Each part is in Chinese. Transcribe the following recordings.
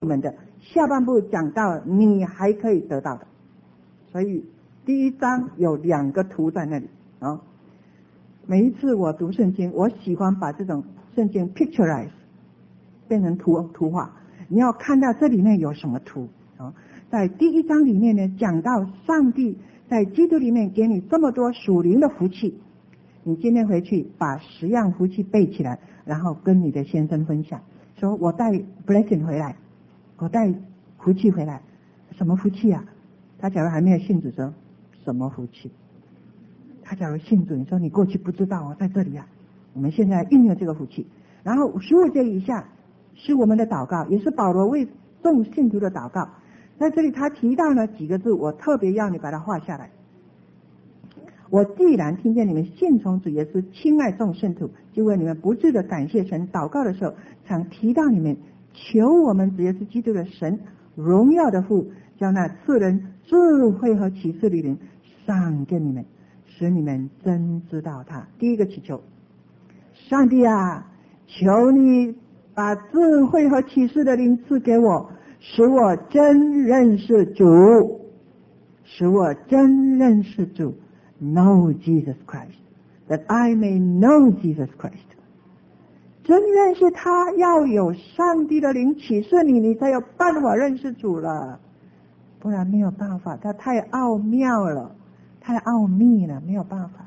我们的下半部讲到你还可以得到的，所以第一章有2个图在那里啊。每一次我读圣经，我喜欢把这种圣经 picturize 变成图画。你要看到这里面有什么图啊？在第1章里面呢，讲到上帝在基督里面给你这么多属灵的福气，你今天回去把10样福气背起来，然后跟你的先生分享，说我带 blessing 回来，我带福气回来。什么福气啊？他假如还没有信主说什么福气？他假如信主，你说你过去不知道哦，在这里啊，我们现在运用这个福气。然后15节以下是我们的祷告，也是保罗为众信徒的祷告。在这里他提到了几个字，我特别要你把它画下来。我既然听见你们信从主耶稣，亲爱众圣徒，就为你们不住的感谢神。祷告的时候常提到你们，求我们主耶稣基督的神荣耀的父，将那赐人智慧和启示的灵赏给你们，使你们真知道他。第一个祈求，上帝啊，求你把智慧和启示的灵赐给我，使我真认识主，使我真认识主。Know Jesus Christ, that I may know Jesus Christ. 真认识他，要有上帝的灵启示你，你才有办法认识主了，不然没有办法，他太奥妙了，太奥秘了，没有办法。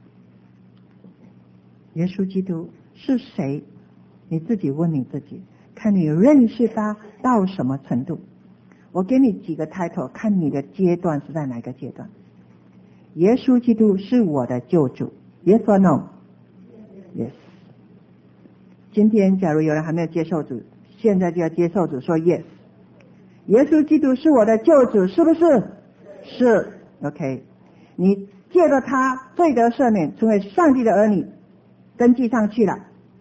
耶稣基督是谁？你自己问你自己，看你认识他到什么程度。我给你几个 title， 看你的阶段是在哪个阶段。耶稣基督是我的救主 ，Yes or no? Yes。今天假如有人还没有接受主，现在就要接受主，说 Yes。耶稣基督是我的救主，是不是？是。OK， 你借着他罪得赦免，成为上帝的儿女，登记上去了。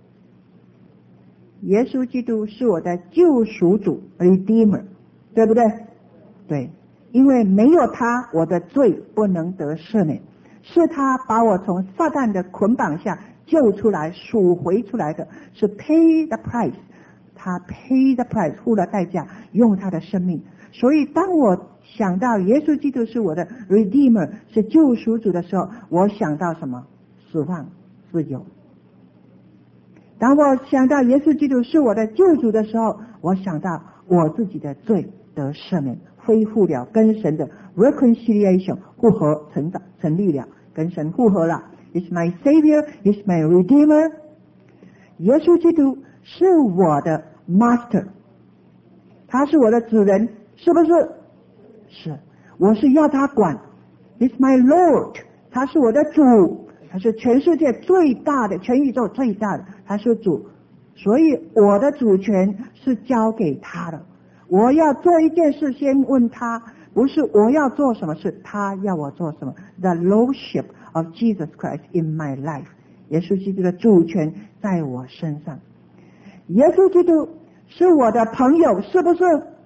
耶稣基督是我的救赎主 ，Redeemer， 对不对？对。因为没有他，我的罪不能得赦免，是他把我从撒旦的捆绑下救出来，赎回出来的，是 pay the price， 他 pay the price， 付了代价，用他的生命。所以当我想到耶稣基督是我的 Redeemer， 是救赎主的时候，我想到什么？释放、自由。当我想到耶稣基督是我的救主的时候，我想到我自己的罪得赦免，恢复了跟神的 reconciliation 复合成立了，跟神复合了。Is my Savior, is my Redeemer。 耶稣基督是我的 Master， 他是我的主人，是不是？是。我是要他管。Is my Lord， 他是我的主，他是全世界最大的，全宇宙最大的，他是主，所以我的主权是交给他的。我要做一件事，先问他，不是我要做什么事，他要我做什么。The Lordship of Jesus Christ in my life， 耶稣基督的主权在我身上。耶稣基督是我的朋友，是不是？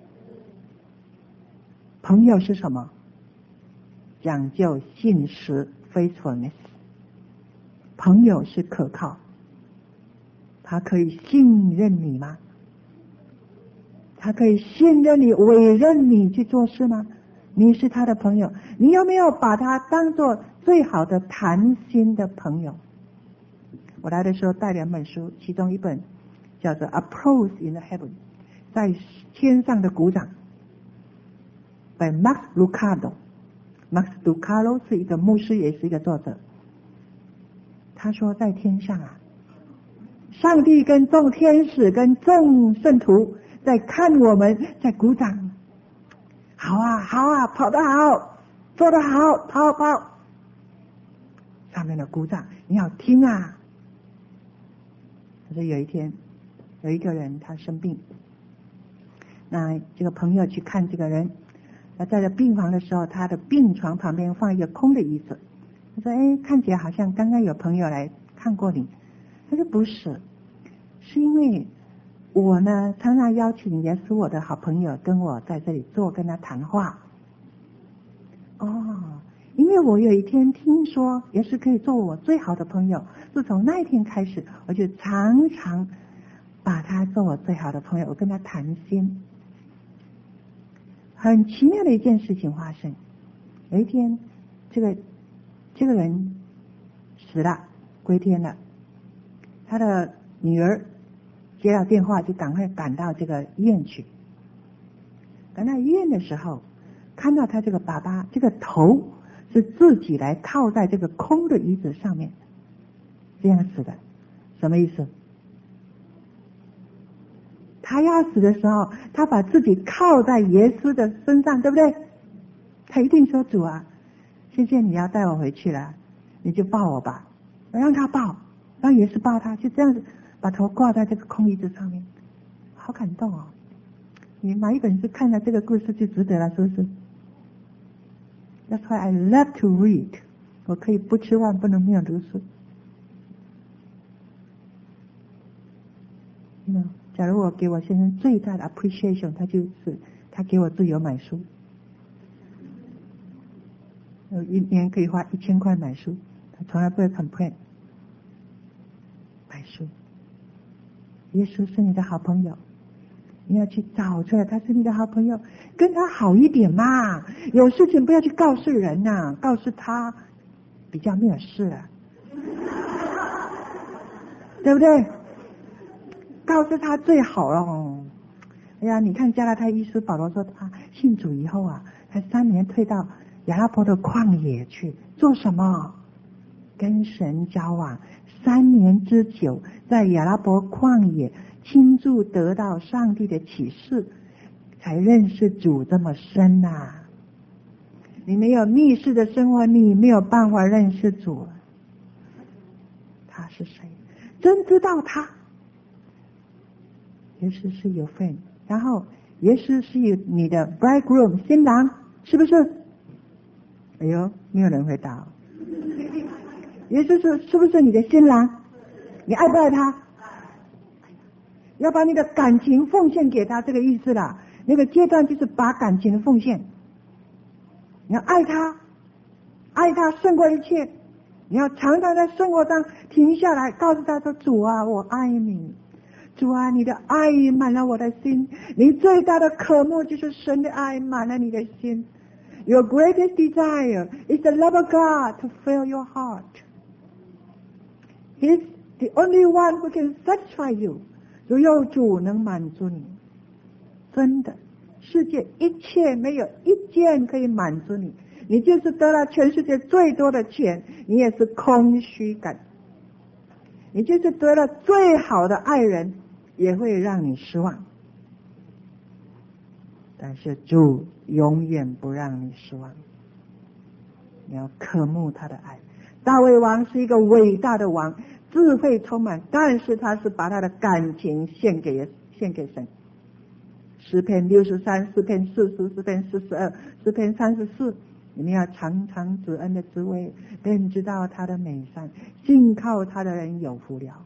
朋友是什么？讲究信实 faithfulness。 朋友是可靠，他可以信任你吗？他可以信任你，委任你去做事吗？你是他的朋友，你有没有把他当作最好的谈心的朋友？我来的时候带2本书，其中一本叫做 Applause in the Heaven， 在天上的鼓掌， by Max Lucado。Max Lucado 是一个牧师，也是一个作者。他说在天上啊，上帝跟众天使跟众圣徒在看我们，在鼓掌。好啊，好啊，跑得好，做得好，跑。上面的鼓掌，你要听啊。可是有一天，有一个人他生病，那这个朋友去看这个人，那在这病房的时候，他的病床旁边放一个空的椅子。他说：“哎，看起来好像刚刚有朋友来看过你。”他说：“不是，是因为我呢，常常邀请耶稣我的好朋友跟我在这里坐，跟他谈话。因为我有一天听说耶稣可以做我最好的朋友，自从那一天开始，我就常常把他做我最好的朋友，我跟他谈心。 很奇妙的一件事情发生。有一天，这个人死了，归天了。他的女儿接到电话，就赶快赶到这个医院去。赶到医院的时候，看到他这个爸爸这个头是自己来靠在这个空的椅子上面，这样死的。什么意思？他要死的时候，他把自己靠在耶稣的身上，对不对？他一定说：主啊，谢谢你要带我回去了，你就抱我吧。让他抱，让耶稣抱他，就这样子把头挂在这个空椅子上面，好感动哦！你买一本书看了这个故事就值得了，是不是？ That's why I love to read。 我可以不吃饭不能没有读书。假如我给我先生最大的 appreciation， 他就是他给我自由买书，一年可以花1000块买书，他从来不会 complain。 买书，耶稣是你的好朋友，你要去找出来他是你的好朋友，跟他好一点嘛。有事情不要去告诉人呐，告诉他比较没有事啊，对不对？告诉他最好了。哎呀，你看加拉太医师保罗说，他信主以后啊，他3年退到亚拉伯的旷野去做什么？跟神交往3年之久，在亚拉伯旷野倾注得到上帝的启示，才认识主这么深啊。你没有密室的生活，你没有办法认识主。他是谁？真知道他。耶稣是有份，然后耶稣是你的 bridegroom 新郎，是不是？哎呦，没有人回答。耶稣是不是你的新郎？你爱不爱他？要把你的感情奉献给他，这个意思啦。那个阶段就是把感情奉献，你要爱他，爱他胜过一切。你要常常在生活上停下来，告诉他说：主啊，我爱你。主啊，你的爱满了我的心。你最大的渴慕就是神的爱满了你的心。Your greatest desire is the love of God to fill your heart. He's the only one who can satisfy you. 只有主能满足你。真的，世界一切没有一件可以满足你。你就是得了全世界最多的钱，你也是空虚感。你就是得了最好的爱人，也会让你失望。但是主永远不让你失望，你要渴慕他的爱。大卫王是一个伟大的王，智慧充满，但是他是把他的感情献给神。诗篇63、诗篇40、诗篇42、诗篇34，你们要尝尝主恩的滋味，便知道他的美善，信靠他的人有福了。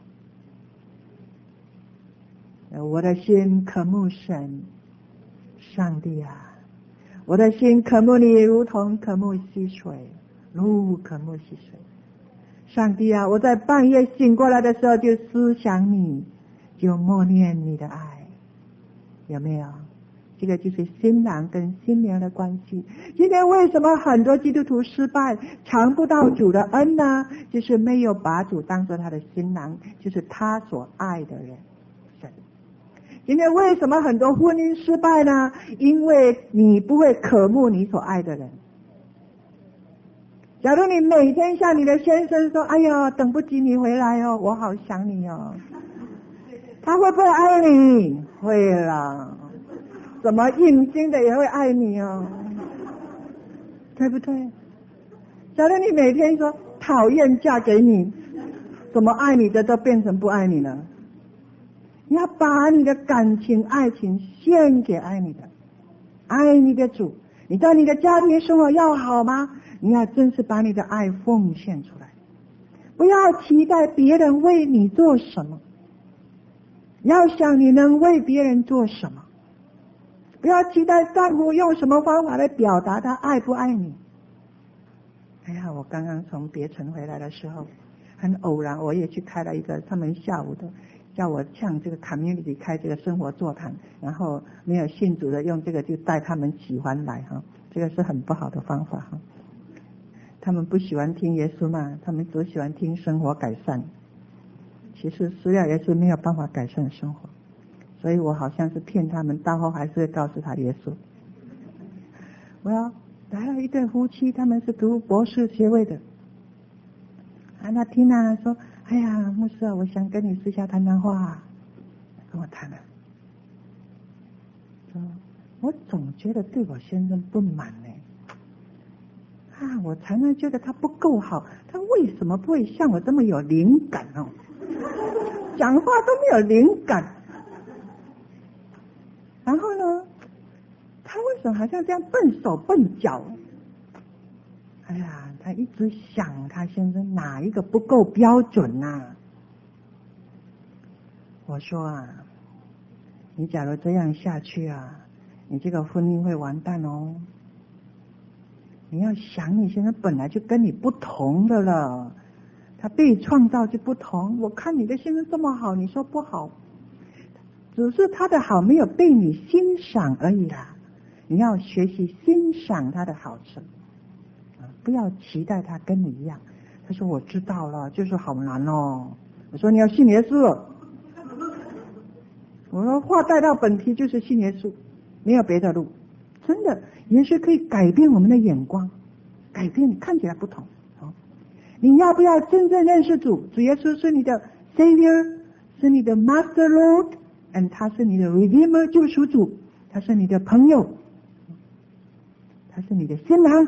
我的心渴慕神，上帝啊，我的心渴慕你，如同渴慕溪水，如渴慕溪水。上帝啊，我在半夜醒过来的时候就思想你，就默念你的爱，有没有？这个就是新郎跟新娘的关系。今天为什么很多基督徒失败，尝不到主的恩呢？就是没有把主当作他的新郎，就是他所爱的人。今天为什么很多婚姻失败呢？因为你不会渴慕你所爱的人。假如你每天向你的先生说：哎呀，等不及你回来哦，我好想你哦，他会不会爱你？会啦，怎么硬心的也会爱你哦，对不对？假如你每天说讨厌嫁给你，怎么爱你的都变成不爱你了。你要把你的感情爱情献给爱你的主。你在你的家庭生活要好吗？你要真是把你的爱奉献出来，不要期待别人为你做什么，要想你能为别人做什么。不要期待丈夫用什么方法来表达他爱不爱你。哎呀，我刚刚从别城回来的时候，很偶然我也去开了一个他们下午的叫我向这个 community 开这个生活座谈，然后没有信主的用这个就带他们喜欢来哈，这个是很不好的方法哈。他们不喜欢听耶稣嘛，他们只喜欢听生活改善。其实食疗耶稣没有办法改善生活，所以我好像是骗他们，到后还是会告诉他耶稣。我要来了一对夫妻，他们是读博士学位的。那听了说，哎呀，牧师啊，我想跟你私下谈谈话，跟我谈了。说我总觉得对我先生不满呢。我常常觉得他不够好，他为什么不会像我这么有灵感哦？讲话都没有灵感。然后呢，他为什么好像这样笨手笨脚？哎呀，他一直想他先生哪一个不够标准啊。我说啊，你假如这样下去啊，你这个婚姻会完蛋哦。你要想你先生本来就跟你不同的了，他被创造就不同。我看你的先生这么好，你说不好，只是他的好没有被你欣赏而已啦。你要学习欣赏他的好处，不要期待他跟你一样。他说我知道了，就是好难哦。我说你要信耶稣。我说话带到本题就是信耶稣，没有别的路。真的，耶稣可以改变我们的眼光，改变你看起来不同。你要不要真正认识主？主耶稣是你的 Savior， 是你的 Master Lord， 他是你的 Redeemer 救赎主，他是你的朋友，他是你的新郎。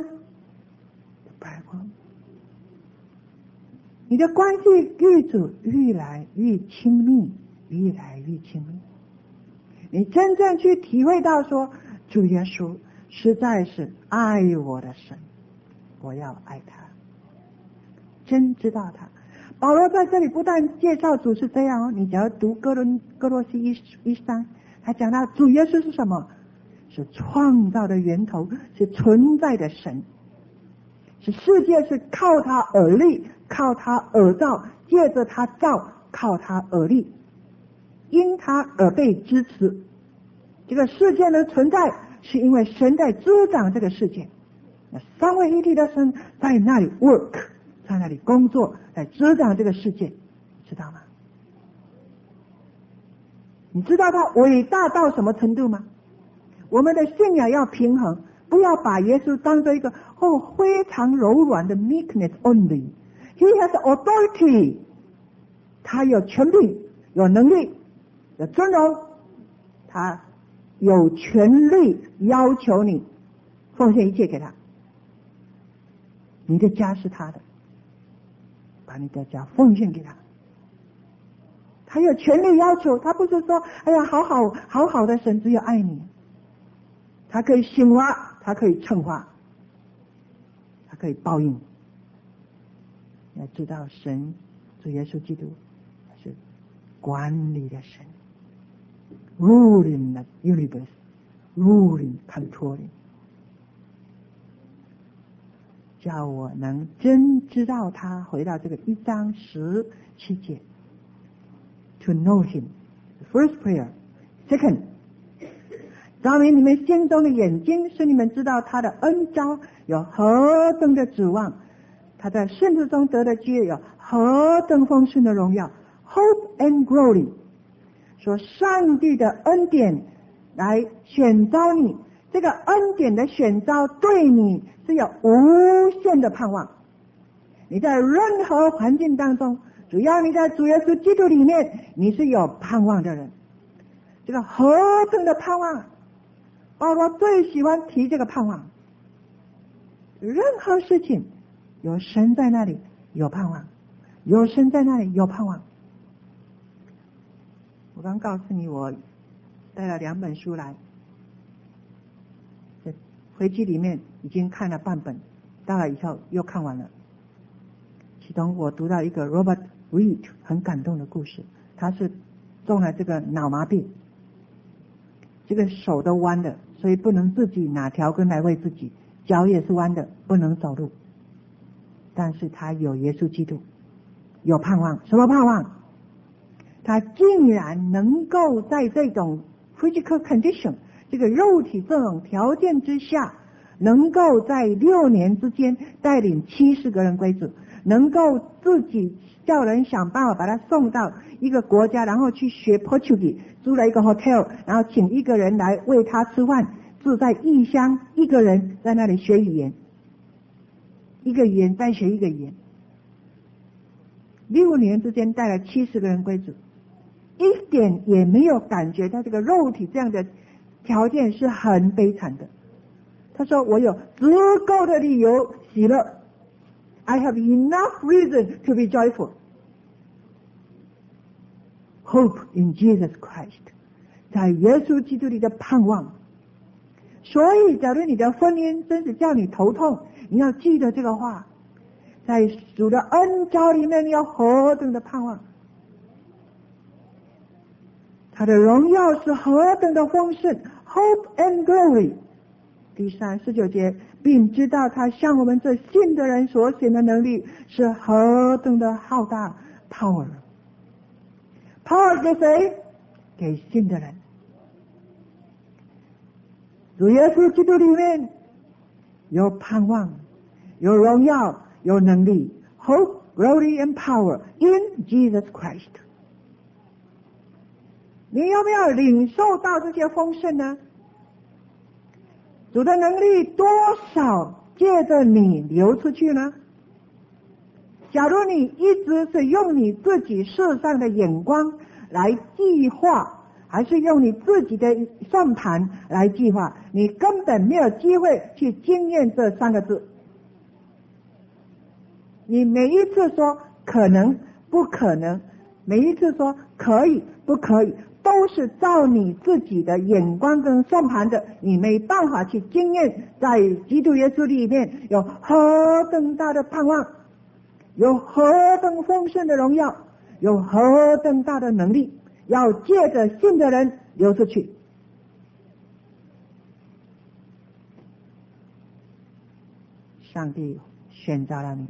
你的关系与主越来越亲密，越来越亲密。你真正去体会到说，主耶稣实在是爱我的神，我要爱他，真知道他。保罗在这里不但介绍主是这样哦，你只要读哥罗西1:3，他讲到主耶稣是什么？是创造的源头，是存在的神，是世界是靠他而立，靠他而造，借着他造，靠他而立，因他而被支持。这个世界的存在是因为神在滋长这个世界，那三位一体的神在那里 work， 在那里工作，在滋长这个世界，知道吗？你知道他伟大到什么程度吗？我们的信仰要平衡，不要把耶稣当作一个非常柔软的 meekness only。 He has authority， 他有权柄，有能力，有尊荣，他有权利要求你奉献一切给他。你的家是他的，把你的家奉献给他。他有权利要求，他不是说哎呀好好的神只有爱你。他可以兴化，他可以惩罚，他可以报应。要知道神主耶稣基督是管理的神， ruling the universe， ruling controlling。 叫我能真知道他，回到这个1章17节， to know him first prayer。 second，照明你们心中的眼睛，使你们知道他的恩召有何等的指望，他在圣徒中得的基业有何等丰盛的荣耀。 Hope and glory， 说上帝的恩典来选召你，这个恩典的选召对你是有无限的盼望。你在任何环境当中，只要你在主耶稣基督里面，你是有盼望的人。这个何等的盼望，保罗最喜欢提这个盼望。任何事情有神在那里有盼望，有神在那里有盼望。我刚告诉你，我带了2本书来，回去里面已经看了半本，到了以后又看完了。其中我读到一个 Robert Reed 很感动的故事，他是中了这个脑麻痹，这个手都弯的，所以不能自己拿条根来喂自己，脚也是弯的，不能走路。但是他有耶稣基督，有盼望。什么盼望？ 他竟然能够在这种 physical condition 这个肉体这种条件之下，能够在6年之间带领70个人归主，能够自己叫人想办法把他送到一个国家，然后去学 Portuguese， 租了一个 hotel， 然后请一个人来为他吃饭，住在异乡，一个人在那里学语言，一个语言再学一个语言，6年之间带了70个人归主，一点也没有感觉他这个肉体这样的条件是很悲惨的。他说我有足够的理由喜乐， I have enough reason to be joyful. Hope in Jesus Christ， 在耶稣基督里的盼望。所以假如你的婚姻真是叫你头痛，你要记得这个话，在主的恩召里面你要何等的盼望，他的荣耀是何等的丰盛， Hope and glory。 第19节，并知道他向我们这信的人所显的能力是何等的浩大。 Power 给谁？给信的人。主耶稣基督里面有盼望，有荣耀，有能力。 Hope, glory and power in Jesus Christ。 你有没有领受到这些丰盛呢？主的能力多少借着你流出去呢？假如你一直是用你自己世上的眼光来计划，还是用你自己的算盘来计划，你根本没有机会去经验这3个字。你每一次说可能不可能，每一次说可以不可以，都是照你自己的眼光跟算盘的，你没办法去经验在基督耶稣里面有何等大的盼望，有何等丰盛的荣耀，有何等大的能力，要借着信的人流出去。上帝选召了你，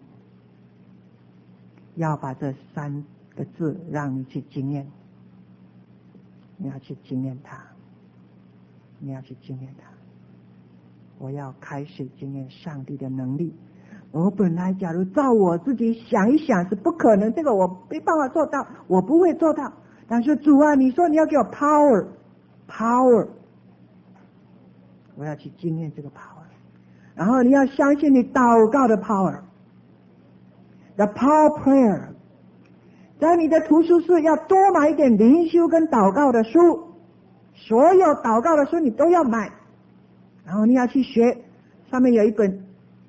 要把这3个字让你去经验，你要去经验它，你要去经验它。我要开始经验上帝的能力。我本来假如照我自己想一想是不可能，这个我没办法做到，我不会做到。但是主啊，你说你要给我 power， 我要去经验这个 power。然后你要相信你祷告的 power，the power prayer。在你的图书室要多买一点灵修跟祷告的书，所有祷告的书你都要买，然后你要去学，上面有一本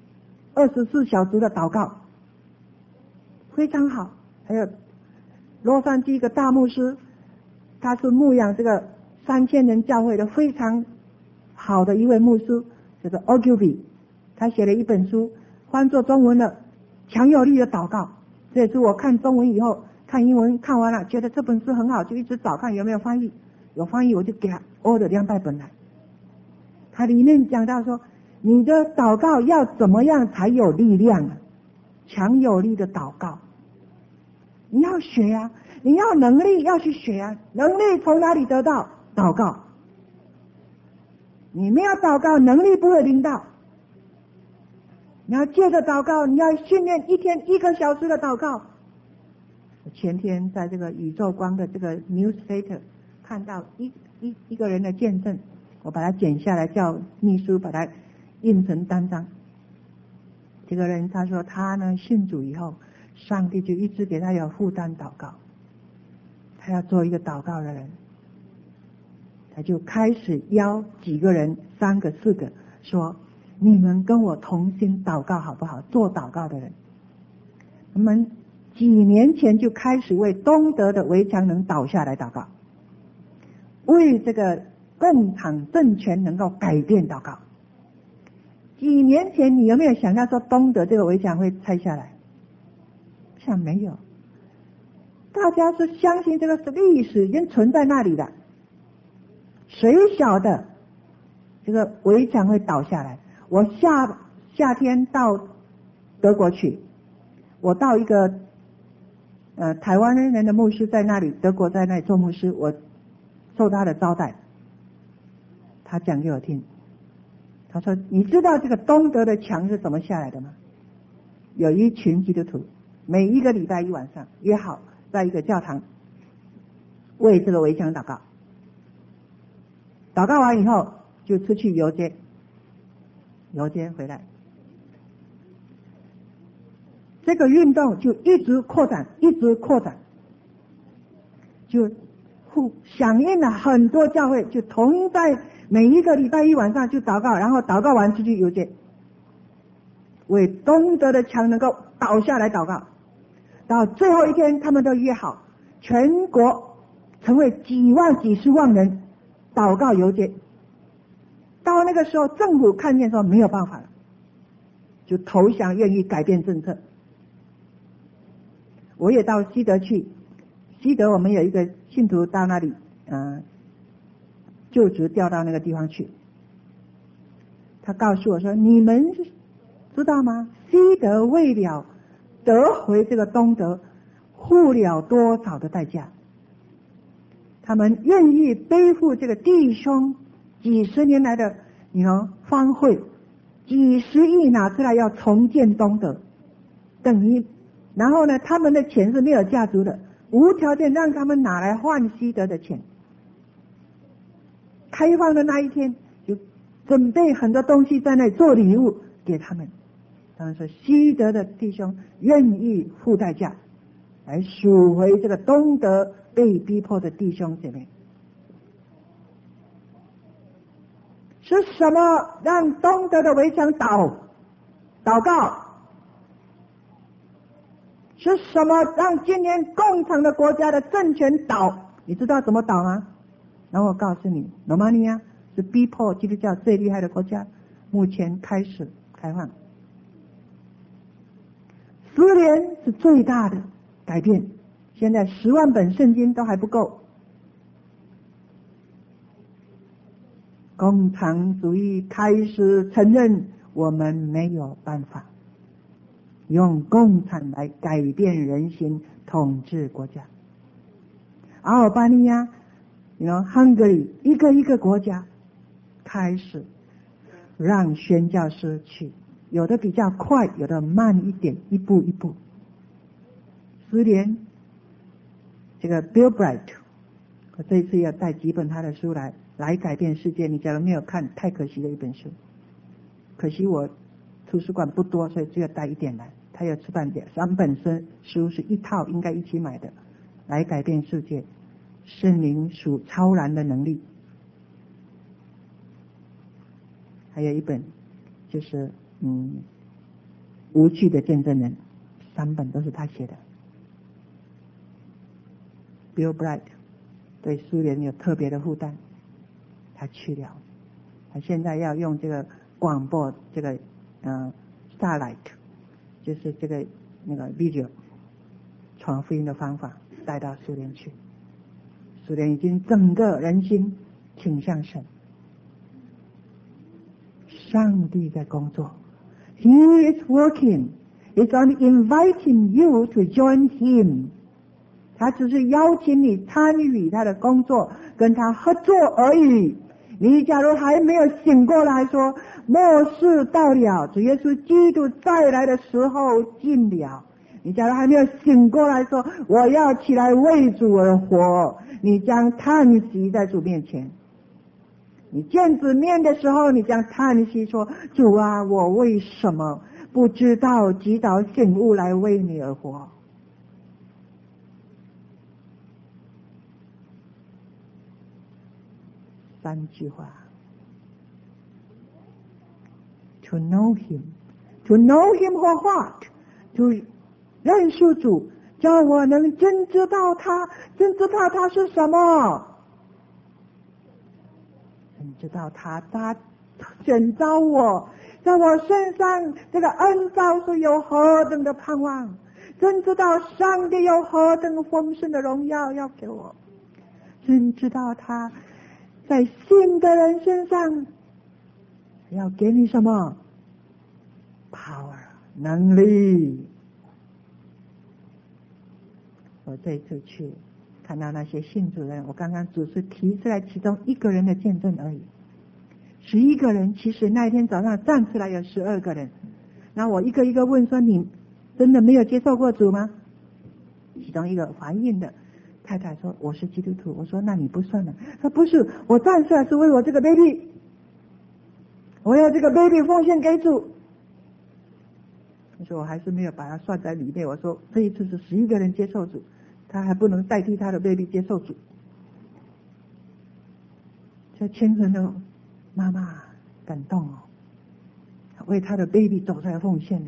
24小时的祷告，非常好。还有洛杉矶一个大牧师，他是牧养这个3000人教会的非常好的一位牧师，叫做 Ogilvy， 他写了一本书，翻作中文的强有力的祷告。这也是我看中文以后看英文看完了，觉得这本书很好，就一直找看有没有翻译，有翻译我就给他 order 200本来。他里面讲到说，你的祷告要怎么样才有力量啊？强有力的祷告，你要学啊，你要能力要去学啊，能力从哪里得到？祷告。你没有祷告，能力不会领到。你要借着祷告，你要训练1天1个小时的祷告。前天在这个宇宙光的这个 newsletter 看到一个人的见证，我把它剪下来，叫秘书把它印成单张。这个人他说他呢信主以后，上帝就一直给他有负担祷告，他要做一个祷告的人，他就开始邀几个人3个4个说，你们跟我同心祷告好不好？做祷告的人，我们几年前就开始为东德的围墙能倒下来祷告，为这个共产政权能够改变祷告。几年前你有没有想到说东德这个围墙会拆下来？想没有，大家是相信这个是历史已经存在那里的，谁晓得这个围墙会倒下来？我夏天到德国去，我到一个台湾人的牧师在那里，德国在那里做牧师，我受他的招待，他讲给我听。他说：“你知道这个东德的墙是怎么下来的吗？有一群基督徒，每一个礼拜一晚上约好在一个教堂为这个围墙祷告，祷告完以后就出去游街回来。这个运动就一直扩展，就响应了很多教会，就同在每一个礼拜一晚上就祷告，然后祷告完出去游街，为东德的墙能够倒下来祷告。到最后一天，他们都约好，全国成为几万、几十万人祷告游街。到那个时候，政府看见说没有办法了，就投降，愿意改变政策。我也到西德去，西德我们有一个信徒到那里就职调到那个地方去。他告诉我说：“你们知道吗？西德为了得回这个东德，付了多少的代价？他们愿意背负这个弟兄几十年来的荒废，几十亿拿出来要重建东德，等于然后呢，他们的钱是没有价值的，无条件让他们拿来换西德的钱。开放的那一天，就准备很多东西在那里做礼物给他们。他们说西德的弟兄愿意付代价来赎回这个东德被逼迫的弟兄姐妹。是什么让东德的围墙倒？祷告。是什么让今年共产的国家的政权倒？你知道怎么倒吗？然后我告诉你，罗马尼亚是逼迫基督教最厉害的国家，目前开始开放。苏联是最大的改变，现在10万本圣经都还不够。共产主义开始承认我们没有办法用共产来改变人心，统治国家。阿尔巴尼亚Hungary 一个一个国家开始让宣教师去，有的比较快，有的慢一点，一步一步。苏联这个 Bill Bright， 我这一次要带几本他的书来改变世界。你假如没有看，太可惜的一本书。可惜我图书馆不多，所以只有带一点来。他有出版3本书，是一套，应该一起买的，来改变世界。圣灵属超然的能力。还有一本就是无趣的见证人，3本都是他写的。Bill Bright 对苏联有特别的负担，他去了，他现在要用这个广播这个Starlight， 就是这个video 传福音的方法带到苏联去。苏联已经整个人心倾向神，上帝在工作。He is working. It's only inviting you to join him. 他只是邀请你参与他的工作，跟他合作而已。你假如还没有醒过来说末世到了，主耶稣基督再来的时候近了，你假如还没有醒过来说我要起来为主而活，你将叹息在主面前。你见主面的时候，你将叹息说：主啊，我为什么不知道及早醒悟来为你而活？3句话。To know him. To know him for what? To 认识主，叫我能真知道他，真知道他是什么。真知道他选召我，在我身上这个恩召是有何等的盼望，真知道上帝有何等丰盛的荣耀要给我，真知道他在信的人身上要给你什么 power 能力。 我这一次去看到那些信主人，我刚刚只是提出来其中一个人的见证而已。11个人，其实那一天早上站出来有12个人。然后我一个一个问说：“你真的没有接受过主吗？”其中一个怀孕的太太说：“我是基督徒。”我说：“那你不算了。”他说：“不是，我站出来是为我这个 baby， 我要这个 baby 奉献给主。”我说我还是没有把它算在里面。我说这一次是11个人接受主，他还不能代替他的 baby 接受主。这虔诚的妈妈感动哦，为他的 baby 走出来奉献呢。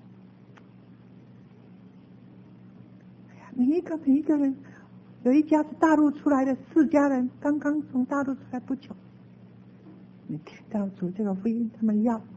每一个人，有一家是大陆出来的4家人，刚刚从大陆出来不久，你听到主这个福音，他们要。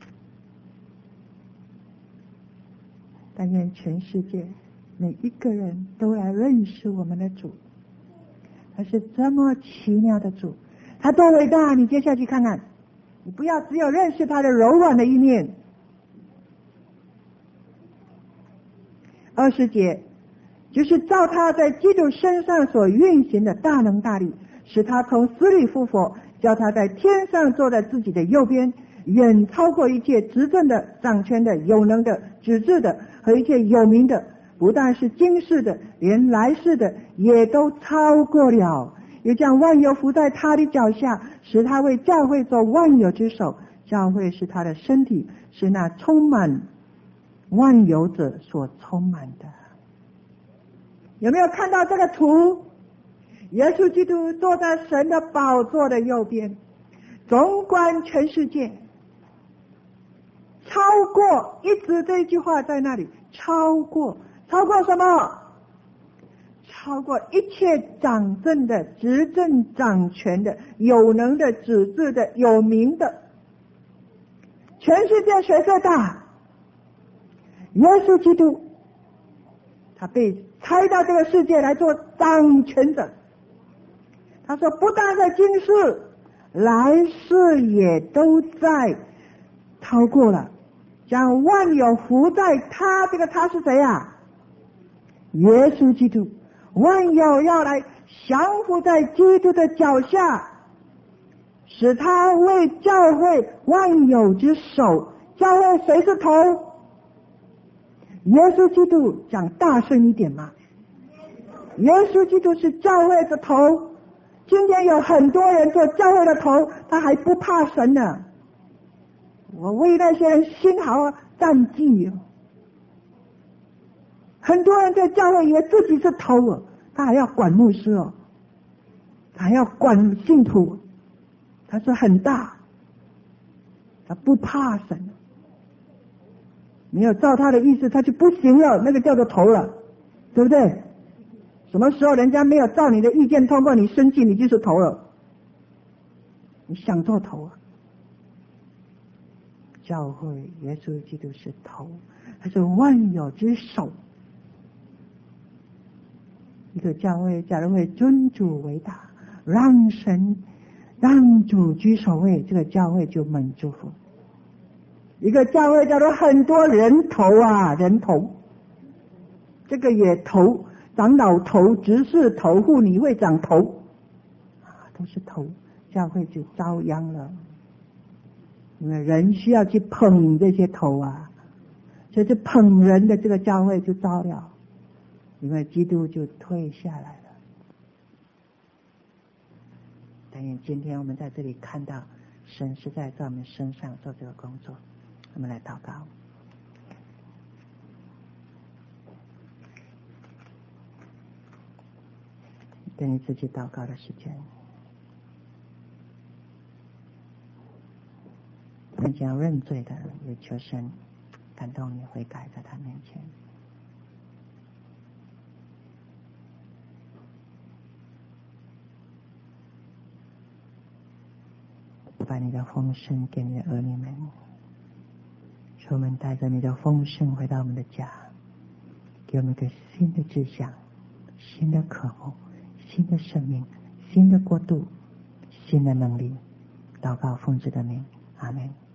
但愿全世界每一个人都来认识我们的主，他是这么奇妙的主，他多伟大！你接下去看看，你不要只有认识他的柔软的一面。20节，就是照他在基督身上所运行的大能大力，使他从死里复活，叫他在天上坐在自己的右边，远超过一切执政的、掌权的、有能的、指治的和一切有名的，不但是今世的，连来世的也都超过了。又将万有伏在他的脚下，使他为教会做万有之首。教会是他的身体，是那充满万有者所充满的。有没有看到这个图？耶稣基督坐在神的宝座的右边，纵观全世界，超过，一直这句话在那里，超过什么？超过一切掌政的、执政掌权的、有能的、指治的、有名的。全世界谁最大？耶稣基督，他被差到这个世界来做掌权者。他说不但在今世，来世也都在超过了，将万有伏在他，这个他是谁啊？耶稣基督。万有要来降服在基督的脚下，使他为教会万有之首。教会谁是头？耶稣基督。讲大声一点嘛！耶稣基督是教会的头。今天有很多人做教会的头，他还不怕神呢。我为那些人心好战绩。很多人在教会以为自己是头哦，他还要管牧师哦，他还要管信徒，他是很大，他不怕神，没有照他的意思他就不行了，那个叫做头了，对不对？什么时候人家没有照你的意见通过，你生气，你就是头了，你想做头啊？教会耶稣基督是头，他是万有之首。一个教会假如会尊主为大，让主居首位，这个教会就蒙祝福。一个教会叫做很多人头啊，人头，这个也头，长老头、执事头、妇女会长头啊，都是头，教会就遭殃了。因为人需要去捧这些头啊，所以这捧人的这个教会就糟了。因为基督就退下来了。但愿今天我们在这里看到神是在我们身上做这个工作。我们来祷告。给你自己祷告的时间。很想认罪的也求神感动你悔改，在他面前。把你的丰盛给你的儿女们，求我们带着你的丰盛回到我们的家，给我们一个新的志向、新的渴慕、新的生命、新的国度、新的能力。祷告奉主的名，阿们。